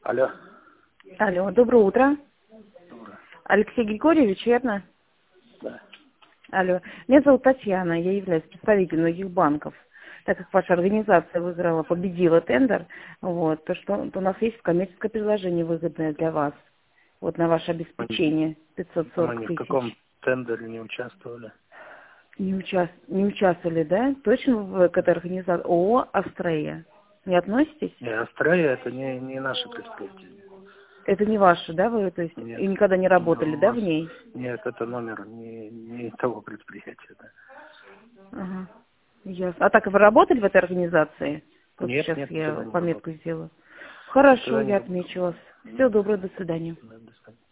Алло. Алло, доброе утро. Доброе. Алексей Григорьевич, верно? Да. Алло. Меня зовут Татьяна, я являюсь представителем многих банков. Так как ваша организация выиграла, победила тендер, вот, то что у нас есть коммерческое предложение выгодное для вас. Вот на ваше обеспечение Мы 540 ни в каком тысяч. тендере не участвовали. Не участвовали, да? Точно в этой организации? ООО «Астрея». Не относитесь? Не, Астрея это не наше предприятие. Это не ваше, да, вы, то есть, Нет. и никогда не Но работали, у да, вас в ней? нет, это номер не того предприятия, да. Ага. Ясно. А так вы работали в этой организации? Вот Нет, сейчас нет, никогда я не пометку работал. сделаю. Хорошо, Никогда не я работал. отмечу вас. Всего доброго, до свидания. Да, до свидания.